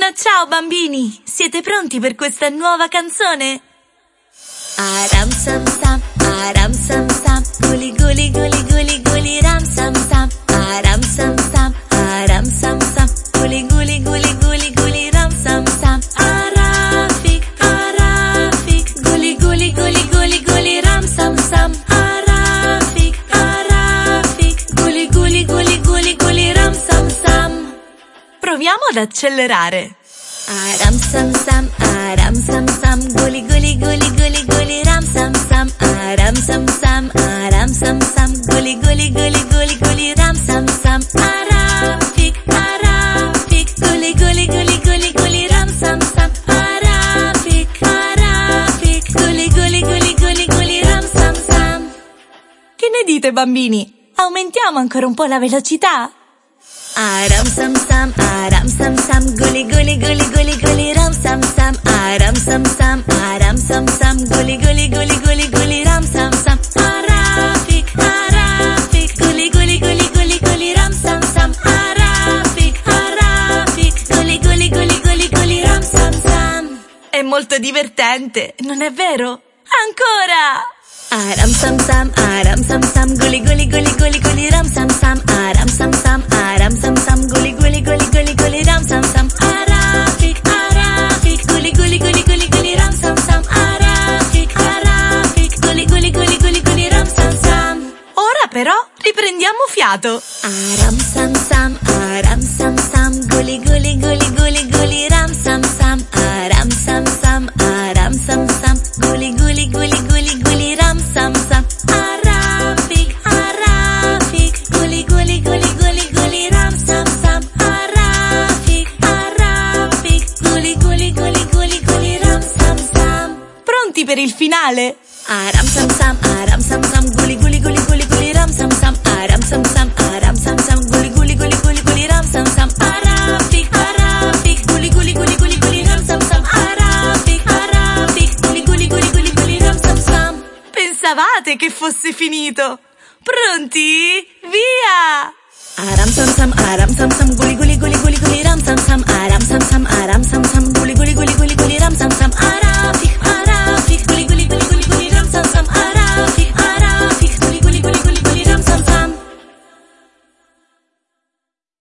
Ciao bambini, siete pronti per questa nuova canzone? Aram sam sam, aram sam sam, guli guli guli guli guli ram sam sam. Aram sam sam, aram sam sam, guli guli guli guli guli ram sam sam. Arafik, arafik, guli guli guli guli guli ram sam sam. Arafik, arafik, guli guli guli guli guli ram sam sam. Proviamo ad accelerare. Aram sam sam, guli guli guli guli guli ram sam sam. Aram sam sam, guli guli guli guli guli ram sam sam. Arafik, arafik, guli guli guli guli guli ram sam sam. Arafik, arafik, guli guli guli guli guli ram sam sam. Che ne dite bambini? Aumentiamo ancora un po' la velocità? Aram sam sam, guli guli guli guli guli ram sam sam. Aram sam sam, guli guli guli guli guli ram sam sam. Arafik, arafik, guli guli guli guli guli ram sam sam. Arafik, arafik, guli guli guli guli guli ram sam sam. È molto divertente, non è vero? Ancora! Aram sam sam, guli guli guli guli guli ram sam sam. Aram sam sam, guli guli guli guli guli ram sam sam. Arafik, arafik, guli guli guli guli guli ram sam sam. Arafik, arafik, guli guli guli guli guli ram sam sam. Ora però riprendiamo fiato. Aram sam sam, guli guli guli guli guli ram sam sam. Aram sam sam, guli guli guli guli guli ram sam sam. Arafik, arafik, guli guli guli guli guli ram sam sam. Arafik, arafik, guli guli guli guli guli ram sam sam. Pronti per il finale? Aram sam sam, guli guli guli guli guli ram sam sam. Aram sam sam, guli guli guli guli guli ram sam sam. Arafik, arafik, guli guli guli guli guli ram sam sam. Arafik, arafik, guli guli guli guli guli ram sam sam. Pensavate che fosse finito? Pronti? Via! Aram sam sam, guli guli guli guli guli ram sam sam. Aram sam sam, guli guli guli guli guli ram sam sam.